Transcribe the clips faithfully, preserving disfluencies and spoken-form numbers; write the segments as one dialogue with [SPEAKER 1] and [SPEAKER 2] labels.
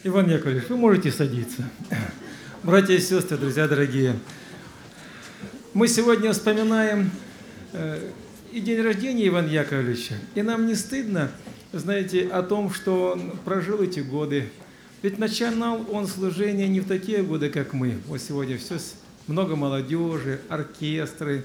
[SPEAKER 1] Иван Яковлевич, вы можете садиться. Братья и сестры, друзья дорогие, мы сегодня вспоминаем э, и день рождения Ивана Яковлевича, и нам не стыдно, знаете, о том, что он прожил эти годы. Ведь начинал он служение не в такие годы, как мы. Вот сегодня все, много молодежи, оркестры,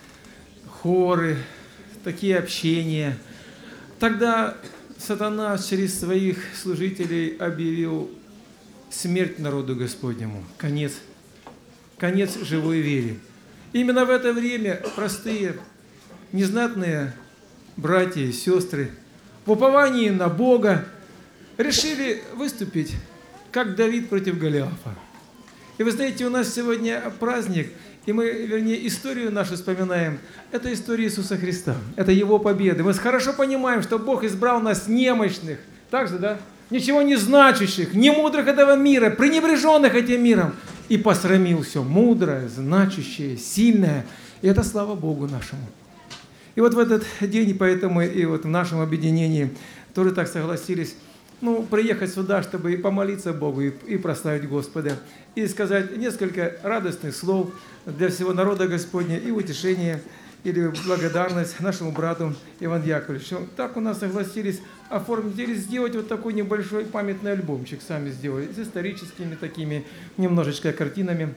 [SPEAKER 1] хоры, такие общения. Тогда сатана через своих служителей объявил смерть народу Господнему, конец, конец живой вере. Именно в это время простые, незнатные братья и сестры в уповании на Бога решили выступить, как Давид против Голиафа. И вы знаете, у нас сегодня праздник, и мы, вернее, историю нашу вспоминаем. Это история Иисуса Христа, это Его победы. Мы хорошо понимаем, что Бог избрал нас немощных, так же, да? Ничего не значащих, не мудрых этого мира, пренебреженных этим миром, и посрамил все мудрое, значащее, сильное. И это слава Богу нашему. И вот в этот день, и поэтому и вот в нашем объединении тоже так согласились, ну, приехать сюда, чтобы и помолиться Богу, и, и прославить Господа, и сказать несколько радостных слов для всего народа Господня, и утешение, или благодарность нашему брату Ивану Яковлевичу. Так у нас согласились оформить или сделать вот такой небольшой памятный альбомчик, сами сделали, с историческими такими немножечко картинами.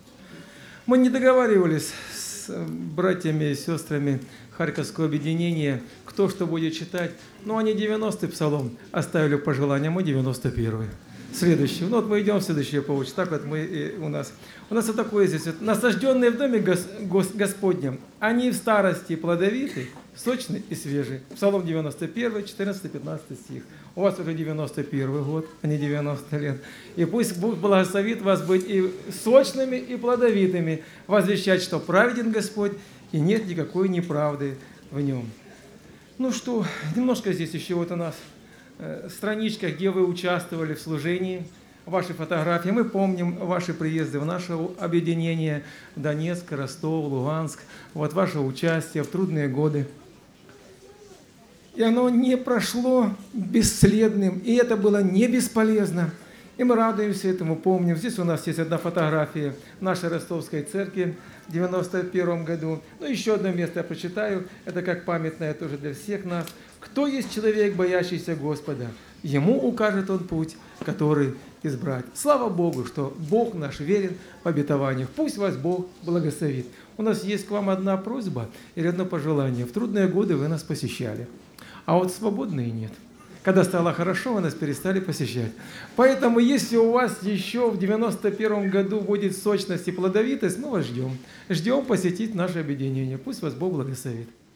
[SPEAKER 1] Мы не договаривались с братьями и сестрами Харьковского объединения, кто что будет читать. Но они девяностый псалом оставили по желанию, мы девяносто первый. Следующий. Ну вот мы идем в следующее получить. Так вот мы и у нас. У нас вот такое здесь. Вот, насажденные в доме гос, гос, Господнем, они в старости плодовиты, сочны и свежие. Псалом девяносто первый, четырнадцатый-пятнадцатый стих. У вас уже девяносто первый год, а не девяносто лет. И пусть Бог благословит вас быть и сочными, и плодовитыми, возвещать, что праведен Господь, и нет никакой неправды в нем. Ну что, немножко здесь еще вот у нас э, страничка, где вы участвовали в служении, ваши фотографии. Мы помним ваши приезды в наше объединение, Донецк, Ростов, Луганск, вот ваше участие в трудные годы. И оно не прошло бесследным, и это было не бесполезно. И мы радуемся этому, помним. Здесь у нас есть одна фотография нашей Ростовской церкви в девяносто первом году. Ну, еще одно место я прочитаю. Это как памятное тоже для всех нас. «Кто есть человек, боящийся Господа? Ему укажет Он путь, который избрать». Слава Богу, что Бог наш верен в обетованиях. Пусть вас Бог благословит. У нас есть к вам одна просьба или одно пожелание. В трудные годы вы нас посещали, а вот свободные нет. Когда стало хорошо, вы нас перестали посещать. Поэтому, если у вас еще в девяносто первом году будет сочность и плодовитость, мы вас ждем. Ждем посетить наше объединение. Пусть вас Бог благословит.